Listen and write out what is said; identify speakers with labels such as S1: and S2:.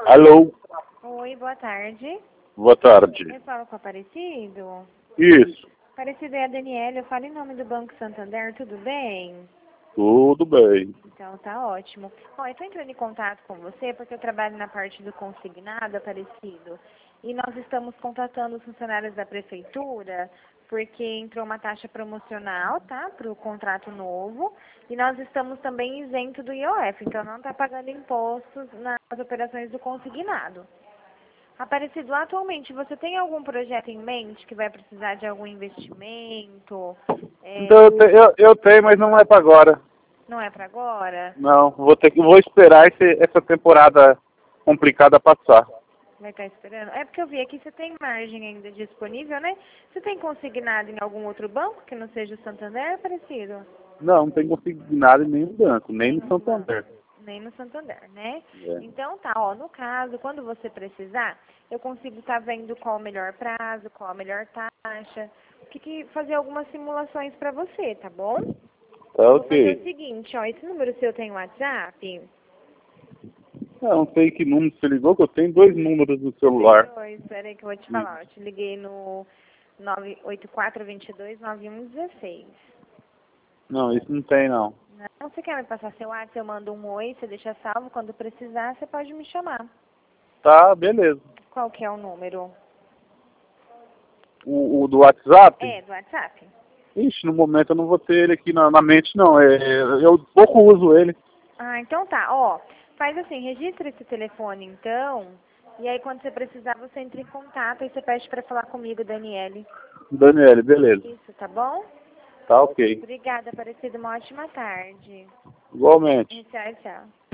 S1: Alô?
S2: Oi, boa tarde.
S1: Boa tarde.
S2: Eu falo com o Aparecido.
S1: Isso,
S2: Aparecido é a Daniela, eu falo em nome do Banco Santander, tudo bem?
S1: tudo bem.
S2: Então tá ótimo. Ó, eu tô entrando em contato com você porque eu trabalho na parte do consignado, Aparecido. E nós estamos contatando os funcionários da prefeitura porque entrou uma taxa promocional, tá? Para o contrato novo. E nós estamos também isento do IOF, então não está pagando impostos nas operações do consignado. Aparecido, atualmente você tem algum projeto em mente que vai precisar de algum investimento?
S1: Então, eu tenho, mas não é para agora.
S2: Não é para agora?
S1: Não, vou esperar essa temporada complicada passar.
S2: Vai estar esperando? É porque eu vi aqui você tem margem ainda disponível, né? Você tem consignado em algum outro banco que não seja o Santander, Aparecido?
S1: Não tenho conseguido nada em nenhum banco, nem no
S2: Nenhum banco.
S1: Santander.
S2: Nem no Santander, né?
S1: É.
S2: Então tá, ó, no caso, quando você precisar, eu consigo estar vendo qual o melhor prazo, qual a melhor taxa, fazer algumas simulações para você, tá bom?
S1: Tá
S2: Eu vou fazer o
S1: ok.
S2: seguinte, ó, esse número seu tem WhatsApp?
S1: Não sei que número você ligou, que eu tenho dois números no
S2: Tem
S1: celular.
S2: dois, peraí que eu vou te
S1: Hum.
S2: falar, eu te liguei no 984229116.
S1: Não, isso não tem não.
S2: Não, você quer me passar seu WhatsApp, eu mando um oi, você deixa salvo, quando precisar você pode me chamar.
S1: Tá, beleza.
S2: Qual que é o número?
S1: O do WhatsApp?
S2: É, do WhatsApp?
S1: Ixi, no momento eu não vou ter ele aqui na mente não. Eu pouco uso ele.
S2: Ah, então tá, ó, faz assim, registra esse telefone então, e aí quando você precisar você entra em contato e você pede pra falar comigo, Daniele.
S1: Daniele, beleza.
S2: Isso, tá bom?
S1: Tá ok.
S2: Obrigada, Aparecida, uma ótima tarde.
S1: Igualmente.
S2: Tchau, tchau.